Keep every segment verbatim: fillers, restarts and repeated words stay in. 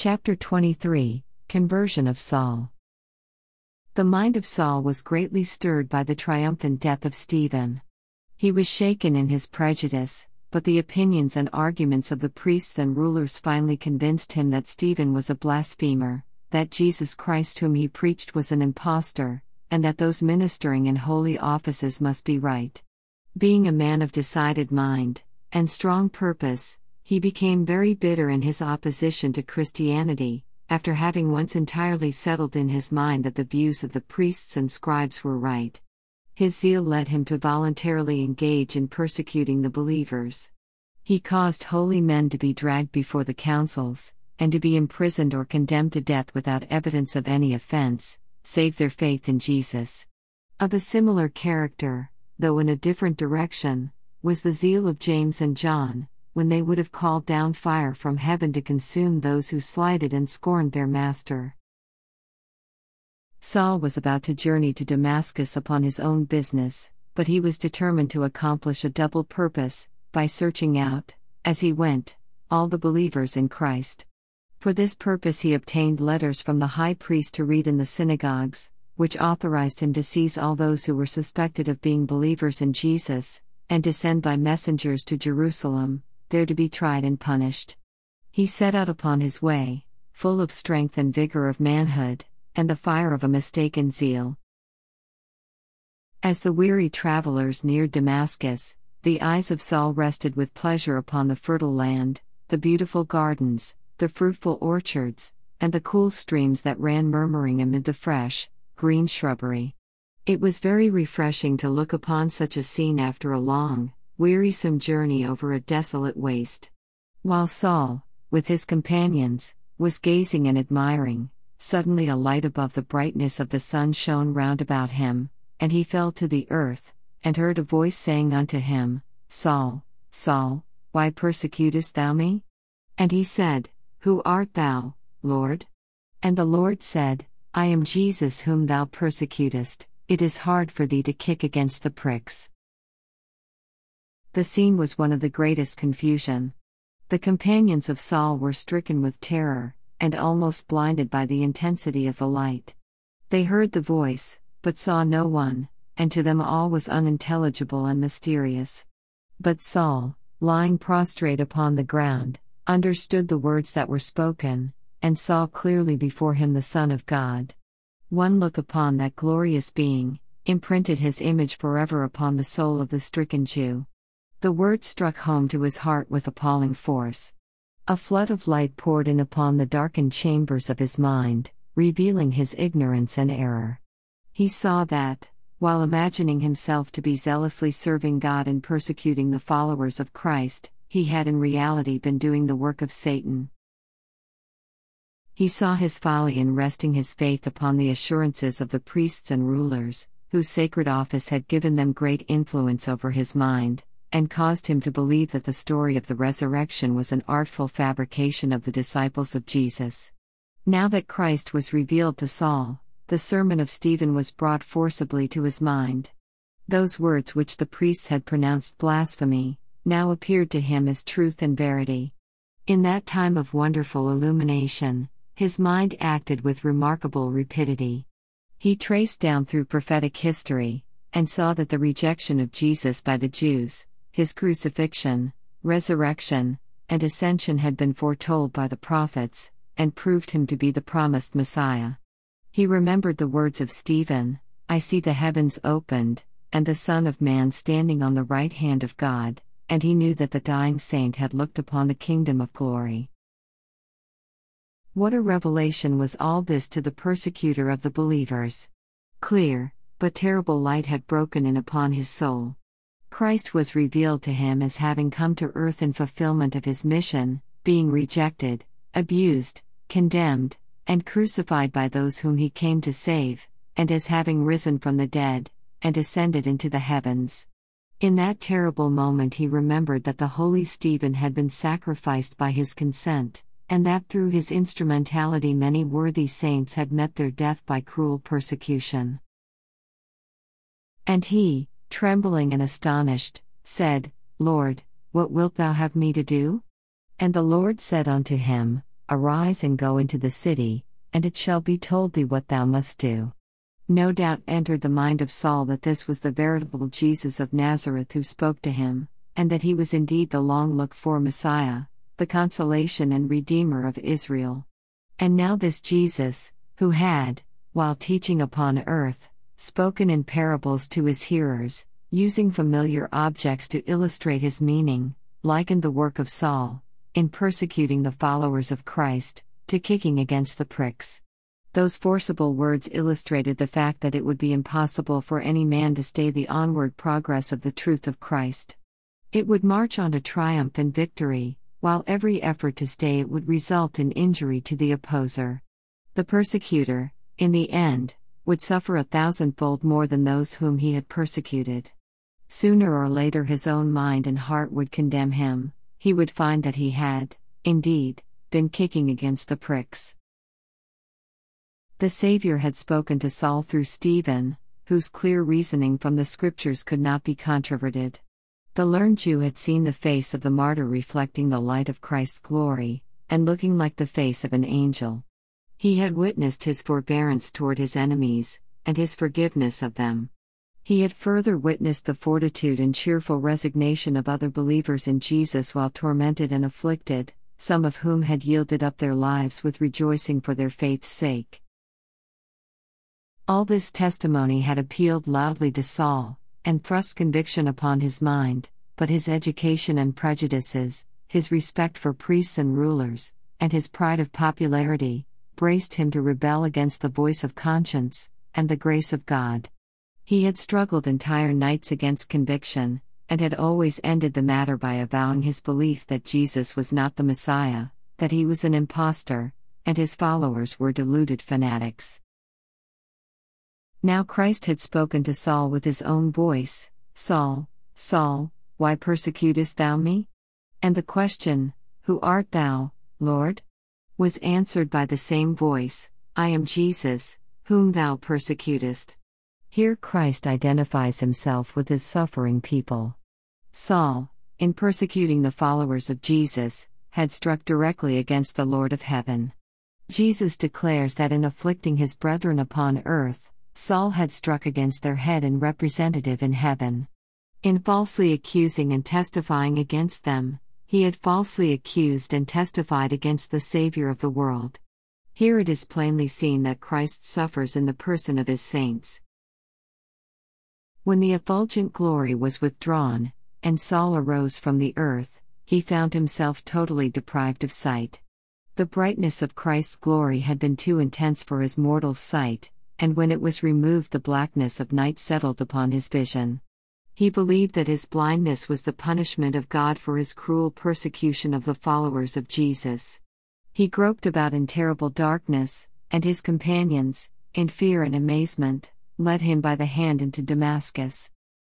Chapter twenty-three Conversion of Saul. The mind of Saul was greatly stirred by the triumphant death of Stephen. He was shaken in his prejudice, but the opinions and arguments of the priests and rulers finally convinced him that Stephen was a blasphemer, that Jesus Christ whom he preached was an impostor, and that those ministering in holy offices must be right. Being a man of decided mind and strong purpose, he became very bitter in his opposition to Christianity, after having once entirely settled in his mind that the views of the priests and scribes were right. His zeal led him to voluntarily engage in persecuting the believers. He caused holy men to be dragged before the councils, and to be imprisoned or condemned to death without evidence of any offense, save their faith in Jesus. Of a similar character, though in a different direction, was the zeal of James and John, when they would have called down fire from heaven to consume those who slighted and scorned their master. Saul was about to journey to Damascus upon his own business, but he was determined to accomplish a double purpose, by searching out, as he went, all the believers in Christ. For this purpose he obtained letters from the high priest to read in the synagogues, which authorized him to seize all those who were suspected of being believers in Jesus, and to send by messengers to Jerusalem, there to be tried and punished. He set out upon his way, full of strength and vigor of manhood, and the fire of a mistaken zeal. As the weary travelers neared Damascus, the eyes of Saul rested with pleasure upon the fertile land, the beautiful gardens, the fruitful orchards, and the cool streams that ran murmuring amid the fresh, green shrubbery. It was very refreshing to look upon such a scene after a long, wearisome journey over a desolate waste. While Saul, with his companions, was gazing and admiring, suddenly a light above the brightness of the sun shone round about him, and he fell to the earth, and heard a voice saying unto him, Saul, Saul, why persecutest thou me? And he said, Who art thou, Lord? And the Lord said, I am Jesus whom thou persecutest. It is hard for thee to kick against the pricks. The scene was one of the greatest confusion. The companions of Saul were stricken with terror, and almost blinded by the intensity of the light. They heard the voice, but saw no one, and to them all was unintelligible and mysterious. But Saul, lying prostrate upon the ground, understood the words that were spoken, and saw clearly before him the Son of God. One look upon that glorious being imprinted his image forever upon the soul of the stricken Jew. The word struck home to his heart with appalling force. A flood of light poured in upon the darkened chambers of his mind, revealing his ignorance and error. He saw that, while imagining himself to be zealously serving God and persecuting the followers of Christ, he had in reality been doing the work of Satan. He saw his folly in resting his faith upon the assurances of the priests and rulers, whose sacred office had given them great influence over his mind, and caused him to believe that the story of the resurrection was an artful fabrication of the disciples of Jesus. Now that Christ was revealed to Saul, the sermon of Stephen was brought forcibly to his mind. Those words which the priests had pronounced blasphemy, now appeared to him as truth and verity. In that time of wonderful illumination, his mind acted with remarkable rapidity. He traced down through prophetic history, and saw that the rejection of Jesus by the Jews, his crucifixion, resurrection, and ascension had been foretold by the prophets, and proved him to be the promised Messiah. He remembered the words of Stephen, I see the heavens opened, and the Son of Man standing on the right hand of God, and he knew that the dying saint had looked upon the kingdom of glory. What a revelation was all this to the persecutor of the believers! Clear, but terrible light had broken in upon his soul. Christ was revealed to him as having come to earth in fulfillment of his mission, being rejected, abused, condemned, and crucified by those whom he came to save, and as having risen from the dead, and ascended into the heavens. In that terrible moment he remembered that the holy Stephen had been sacrificed by his consent, and that through his instrumentality many worthy saints had met their death by cruel persecution. And he, trembling and astonished, said, Lord, what wilt thou have me to do? And the Lord said unto him, "Arise and go into the city, and it shall be told thee what thou must do." No doubt entered the mind of Saul that this was the veritable Jesus of Nazareth who spoke to him, and that he was indeed the long-looked-for Messiah, the consolation and Redeemer of Israel. And now this Jesus, who had, while teaching upon earth, spoken in parables to his hearers, using familiar objects to illustrate his meaning, likened the work of Saul, in persecuting the followers of Christ, to kicking against the pricks. Those forcible words illustrated the fact that it would be impossible for any man to stay the onward progress of the truth of Christ. It would march on to triumph and victory, while every effort to stay it would result in injury to the opposer. The persecutor, in the end, would suffer a thousandfold more than those whom he had persecuted. Sooner or later his own mind and heart would condemn him. He would find that he had, indeed, been kicking against the pricks. The Savior had spoken to Saul through Stephen, whose clear reasoning from the Scriptures could not be controverted. The learned Jew had seen the face of the martyr reflecting the light of Christ's glory, and looking like the face of an angel. He had witnessed his forbearance toward his enemies, and his forgiveness of them. He had further witnessed the fortitude and cheerful resignation of other believers in Jesus while tormented and afflicted, some of whom had yielded up their lives with rejoicing for their faith's sake. All this testimony had appealed loudly to Saul, and thrust conviction upon his mind, but his education and prejudices, his respect for priests and rulers, and his pride of popularity, braced him to rebel against the voice of conscience, and the grace of God. He had struggled entire nights against conviction, and had always ended the matter by avowing his belief that Jesus was not the Messiah, that he was an impostor, and his followers were deluded fanatics. Now Christ had spoken to Saul with his own voice, "Saul, Saul, why persecutest thou me?" And the question, "Who art thou, Lord?" was answered by the same voice, "I am Jesus, whom thou persecutest." Here Christ identifies himself with his suffering people. Saul, in persecuting the followers of Jesus, had struck directly against the Lord of heaven. Jesus declares that in afflicting his brethren upon earth, Saul had struck against their head and representative in heaven. In falsely accusing and testifying against them, he had falsely accused and testified against the Savior of the world. Here it is plainly seen that Christ suffers in the person of his saints. When the effulgent glory was withdrawn, and Saul arose from the earth, he found himself totally deprived of sight. The brightness of Christ's glory had been too intense for his mortal sight, and when it was removed the blackness of night settled upon his vision. He believed that his blindness was the punishment of God for his cruel persecution of the followers of Jesus. He groped about in terrible darkness, and his companions, in fear and amazement, led him by the hand into Damascus.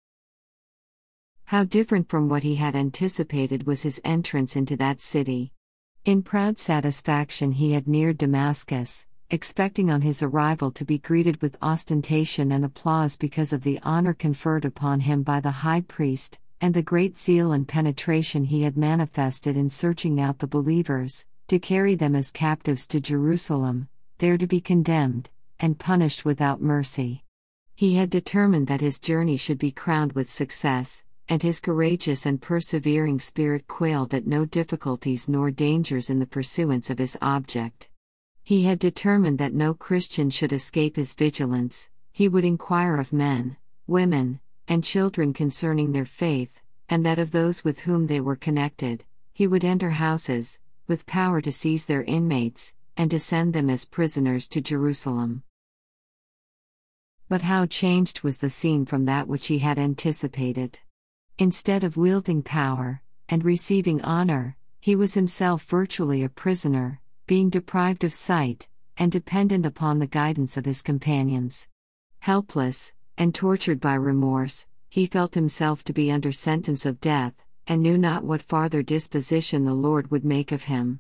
How different from what he had anticipated was his entrance into that city. In proud satisfaction he had neared Damascus, expecting on his arrival to be greeted with ostentation and applause because of the honor conferred upon him by the high priest, and the great zeal and penetration he had manifested in searching out the believers, to carry them as captives to Jerusalem, there to be condemned, and punished without mercy. He had determined that his journey should be crowned with success, and his courageous and persevering spirit quailed at no difficulties nor dangers in the pursuance of his object. He had determined that no Christian should escape his vigilance. He would inquire of men, women, and children concerning their faith, and that of those with whom they were connected. He would enter houses, with power to seize their inmates, and to send them as prisoners to Jerusalem. But how changed was the scene from that which he had anticipated. Instead of wielding power, and receiving honor, he was himself virtually a prisoner, being deprived of sight, and dependent upon the guidance of his companions. Helpless, and tortured by remorse, he felt himself to be under sentence of death, and knew not what farther disposition the Lord would make of him.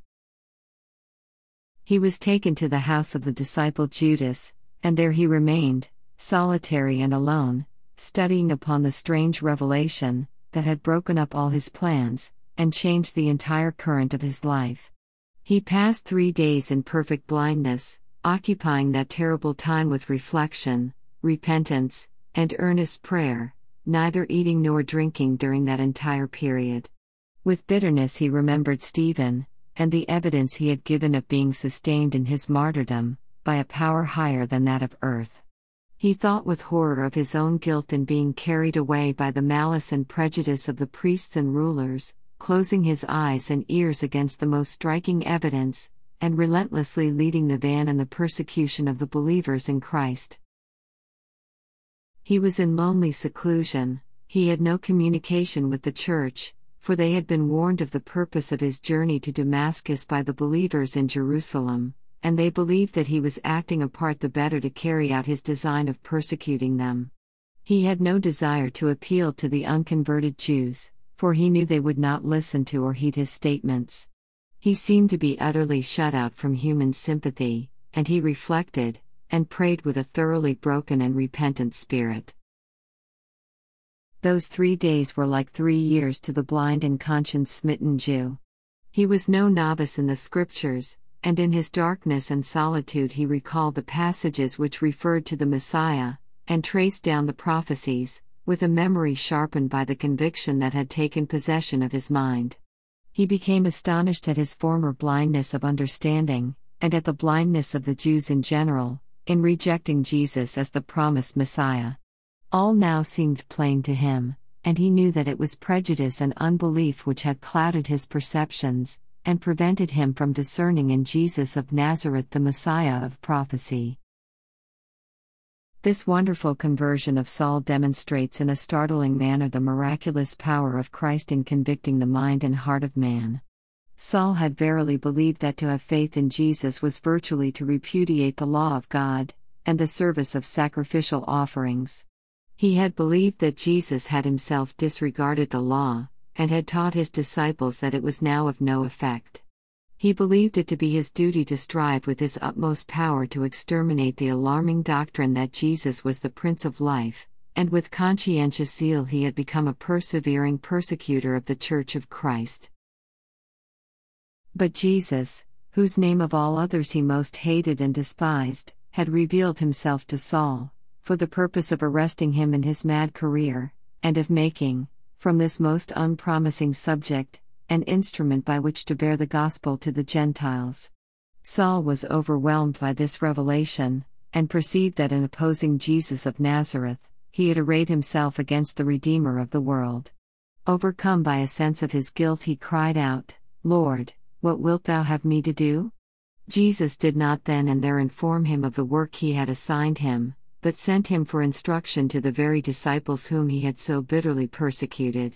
He was taken to the house of the disciple Judas, and there he remained, solitary and alone, studying upon the strange revelation that had broken up all his plans, and changed the entire current of his life. He passed three days in perfect blindness, occupying that terrible time with reflection, repentance, and earnest prayer, neither eating nor drinking during that entire period. With bitterness he remembered Stephen, and the evidence he had given of being sustained in his martyrdom, by a power higher than that of earth. He thought with horror of his own guilt in being carried away by the malice and prejudice of the priests and rulers, closing his eyes and ears against the most striking evidence, and relentlessly leading the van in the persecution of the believers in Christ. He was in lonely seclusion. He had no communication with the church, for they had been warned of the purpose of his journey to Damascus by the believers in Jerusalem, and they believed that he was acting a part the better to carry out his design of persecuting them. He had no desire to appeal to the unconverted Jews, for he knew they would not listen to or heed his statements. He seemed to be utterly shut out from human sympathy, and he reflected, and prayed with a thoroughly broken and repentant spirit. Those three days were like three years to the blind and conscience-smitten Jew. He was no novice in the Scriptures, and in his darkness and solitude he recalled the passages which referred to the Messiah, and traced down the prophecies, with a memory sharpened by the conviction that had taken possession of his mind. He became astonished at his former blindness of understanding, and at the blindness of the Jews in general, in rejecting Jesus as the promised Messiah. All now seemed plain to him, and he knew that it was prejudice and unbelief which had clouded his perceptions, and prevented him from discerning in Jesus of Nazareth the Messiah of prophecy. This wonderful conversion of Saul demonstrates in a startling manner the miraculous power of Christ in convicting the mind and heart of man. Saul had verily believed that to have faith in Jesus was virtually to repudiate the law of God, and the service of sacrificial offerings. He had believed that Jesus had himself disregarded the law, and had taught his disciples that it was now of no effect. He believed it to be his duty to strive with his utmost power to exterminate the alarming doctrine that Jesus was the Prince of Life, and with conscientious zeal he had become a persevering persecutor of the Church of Christ. But Jesus, whose name of all others he most hated and despised, had revealed himself to Saul, for the purpose of arresting him in his mad career, and of making, from this most unpromising subject, an instrument by which to bear the gospel to the Gentiles. Saul was overwhelmed by this revelation, and perceived that in opposing Jesus of Nazareth, he had arrayed himself against the Redeemer of the world. Overcome by a sense of his guilt, he cried out, "Lord, what wilt thou have me to do?" Jesus did not then and there inform him of the work he had assigned him, but sent him for instruction to the very disciples whom he had so bitterly persecuted.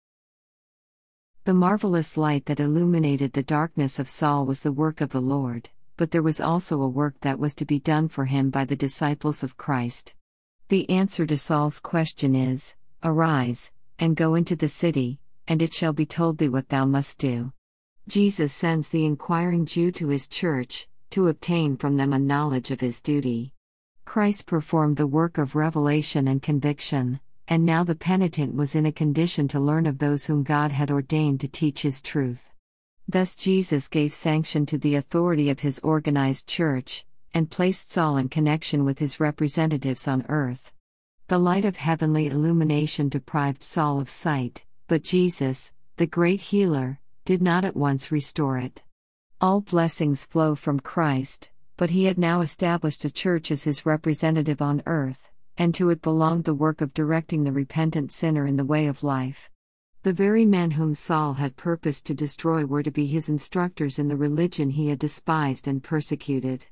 The marvelous light that illuminated the darkness of Saul was the work of the Lord, but there was also a work that was to be done for him by the disciples of Christ. The answer to Saul's question is, "Arise, and go into the city, and it shall be told thee what thou must do." Jesus sends the inquiring Jew to his church, to obtain from them a knowledge of his duty. Christ performed the work of revelation and conviction, and now the penitent was in a condition to learn of those whom God had ordained to teach his truth. Thus Jesus gave sanction to the authority of his organized church, and placed Saul in connection with his representatives on earth. The light of heavenly illumination deprived Saul of sight, but Jesus, the great healer, did not at once restore it. All blessings flow from Christ, but he had now established a church as his representative on earth, and to it belonged the work of directing the repentant sinner in the way of life. The very men whom Saul had purposed to destroy were to be his instructors in the religion he had despised and persecuted.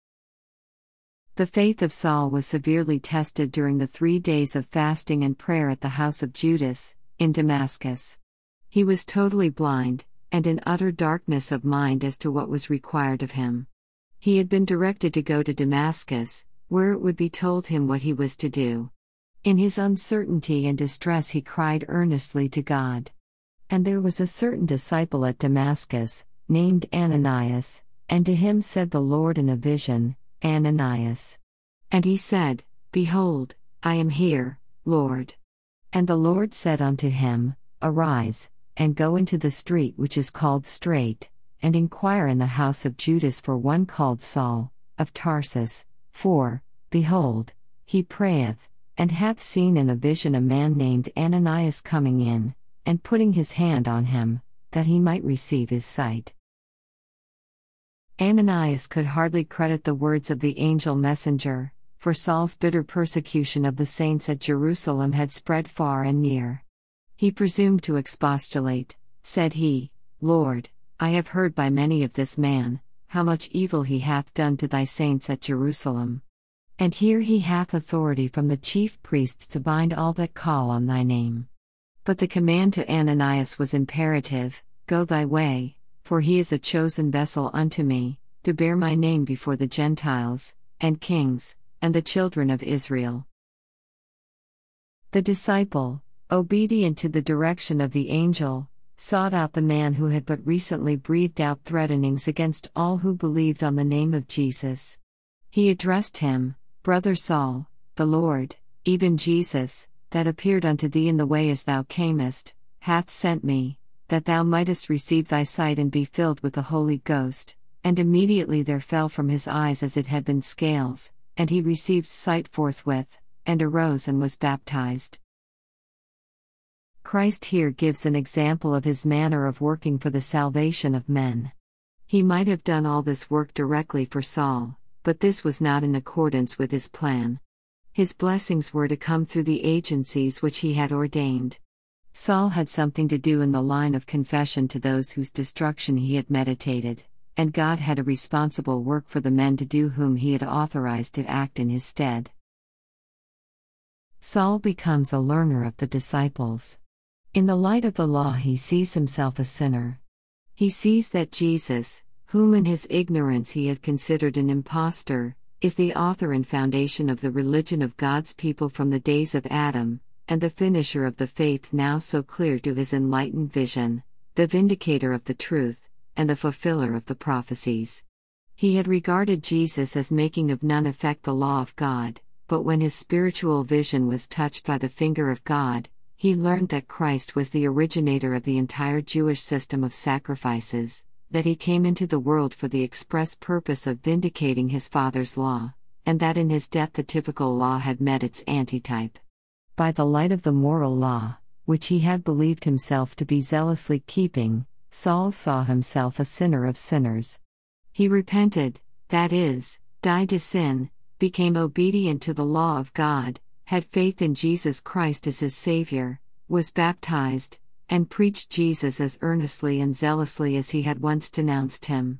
The faith of Saul was severely tested during the three days of fasting and prayer at the house of Judas, in Damascus. He was totally blind, and in utter darkness of mind as to what was required of him. He had been directed to go to Damascus, where it would be told him what he was to do. In his uncertainty and distress he cried earnestly to God. And there was a certain disciple at Damascus, named Ananias, and to him said the Lord in a vision, "Ananias." And he said, "Behold, I am here, Lord." And the Lord said unto him, "Arise, and go into the street which is called Straight, and inquire in the house of Judas for one called Saul, of Tarsus, for, behold, he prayeth, and hath seen in a vision a man named Ananias coming in, and putting his hand on him, that he might receive his sight. Ananias could hardly credit the words of the angel messenger, for Saul's bitter persecution of the saints at Jerusalem had spread far and near. He presumed to expostulate. Said he, Lord, I have heard by many of this man, how much evil he hath done to thy saints at Jerusalem. And here he hath authority from the chief priests to bind all that call on thy name. But the command to Ananias was imperative, Go thy way, for he is a chosen vessel unto me, to bear my name before the Gentiles, and kings, and the children of Israel. The disciple, obedient to the direction of the angel, sought out the man who had but recently breathed out threatenings against all who believed on the name of Jesus. He addressed him, Brother Saul, the Lord, even Jesus, that appeared unto thee in the way as thou camest, hath sent me, that thou mightest receive thy sight and be filled with the Holy Ghost. And immediately there fell from his eyes as it had been scales, and he received sight forthwith, and arose and was baptized. Christ here gives an example of his manner of working for the salvation of men. He might have done all this work directly for Saul, but this was not in accordance with his plan. His blessings were to come through the agencies which he had ordained. Saul had something to do in the line of confession to those whose destruction he had meditated, and God had a responsible work for the men to do whom he had authorized to act in his stead. Saul becomes a learner of the disciples. In the light of the law he sees himself a sinner. He sees that Jesus, whom in his ignorance he had considered an impostor, is the author and foundation of the religion of God's people from the days of Adam, and the finisher of the faith now so clear to his enlightened vision, the vindicator of the truth, and the fulfiller of the prophecies. He had regarded Jesus as making of none effect the law of God, but when his spiritual vision was touched by the finger of God, he learned that Christ was the originator of the entire Jewish system of sacrifices, that he came into the world for the express purpose of vindicating his Father's law, and that in his death the typical law had met its antitype. By the light of the moral law, which he had believed himself to be zealously keeping, Saul saw himself a sinner of sinners. He repented, that is, died to sin, became obedient to the law of God, had faith in Jesus Christ as his Savior, was baptized, and preached Jesus as earnestly and zealously as he had once denounced him.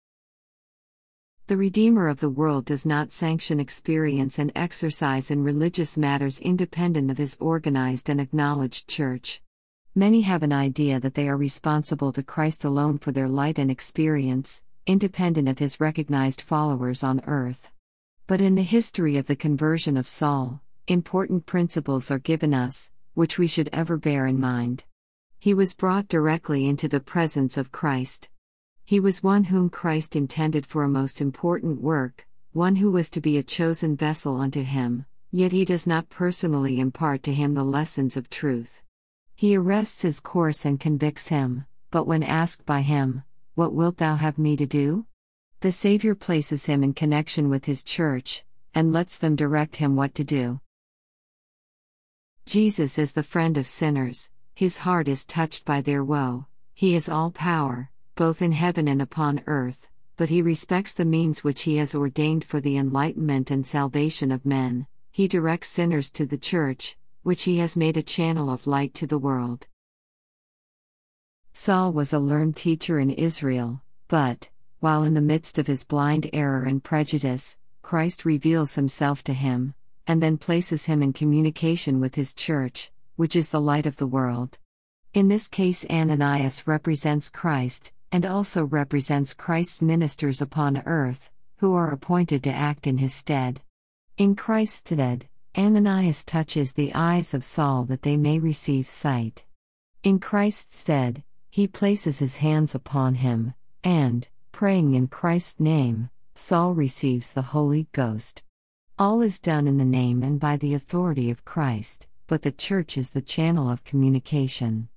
The Redeemer of the world does not sanction experience and exercise in religious matters independent of his organized and acknowledged church. Many have an idea that they are responsible to Christ alone for their light and experience, independent of his recognized followers on earth. But in the history of the conversion of Saul, important principles are given us, which we should ever bear in mind. He was brought directly into the presence of Christ. He was one whom Christ intended for a most important work, one who was to be a chosen vessel unto him, yet he does not personally impart to him the lessons of truth. He arrests his course and convicts him, but when asked by him, What wilt thou have me to do? The Savior places him in connection with his church, and lets them direct him what to do. Jesus is the friend of sinners, his heart is touched by their woe, he has all power, both in heaven and upon earth, but he respects the means which he has ordained for the enlightenment and salvation of men. He directs sinners to the church, which he has made a channel of light to the world. Saul was a learned teacher in Israel, but, while in the midst of his blind error and prejudice, Christ reveals himself to him, and then places him in communication with his church, which is the light of the world. In this case, Ananias represents Christ, and also represents Christ's ministers upon earth, who are appointed to act in his stead. In Christ's stead, Ananias touches the eyes of Saul that they may receive sight. In Christ's stead, he places his hands upon him, and, praying in Christ's name, Saul receives the Holy Ghost. All is done in the name and by the authority of Christ, but the church is the channel of communication.